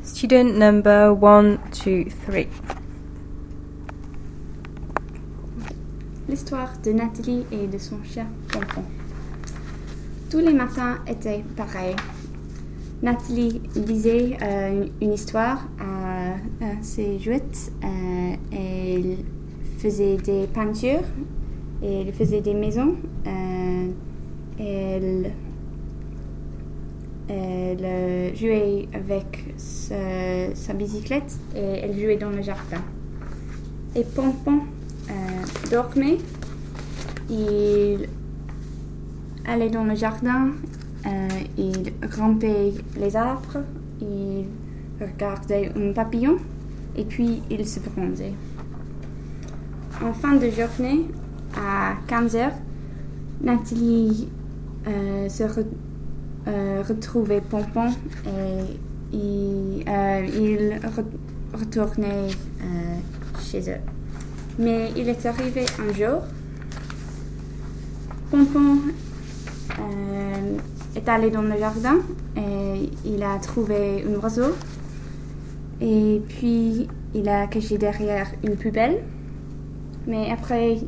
Student number 1, 2, 3. L'histoire de Nathalie et de son chien Pompon. Tous les matins étaient pareils. Nathalie lisait une histoire à ses jouets. Elle faisait des peintures. Elle faisait des maisons. Elle jouait avec sa bicyclette et elle jouait dans le jardin. Et Pompon dormait. Il allait dans le jardin, il grimpait les arbres, il regardait un papillon et puis il se bronzait. En fin de journée, à 15h, Nathalie se retrouvait Pompon et il retournait chez eux. Mais il est arrivé un jour, Pompon est allé dans le jardin et il a trouvé un oiseau et puis il a caché derrière une poubelle. Mais après,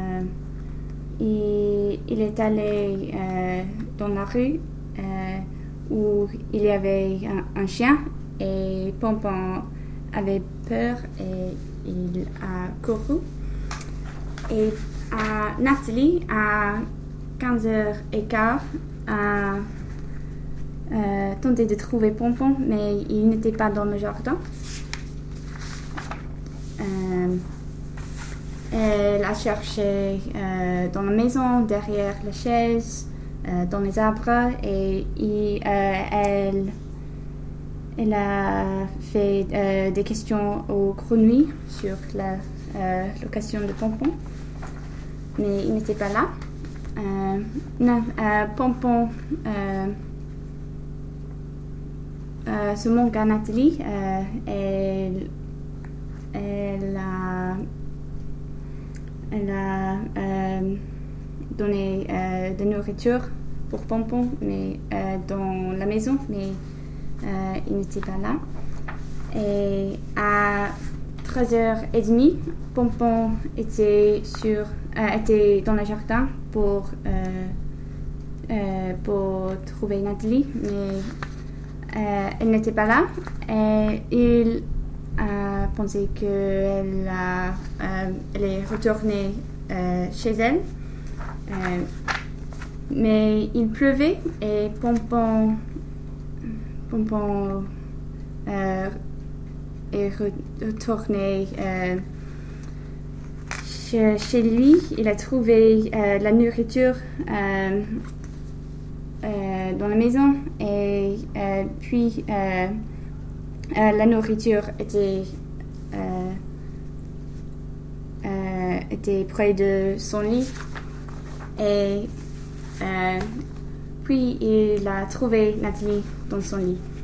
il est allé dans la rue où il y avait un chien et Pompon avait peur et il a couru. Et Nathalie, à 15h15, a tenté de trouver Pompon, mais il n'était pas dans le jardin. Elle a cherché dans la maison, derrière la chaise, dans les arbres, et elle a fait des questions aux grenouilles sur la location de Pompon, mais il n'était pas là. Pompon se manque à Nathalie. Elle a donné de nourriture pour Pompon mais, dans la maison, mais il n'était pas là. Et à 13h30, Pompon était dans le jardin pour trouver Nathalie, mais elle n'était pas là. Et il a pensé qu'elle est retournée chez elle. Mais il pleuvait et Pompon est retourné chez lui. Il a trouvé la nourriture dans la maison et puis la nourriture était près de son lit et puis il a trouvé Nathalie dans son lit.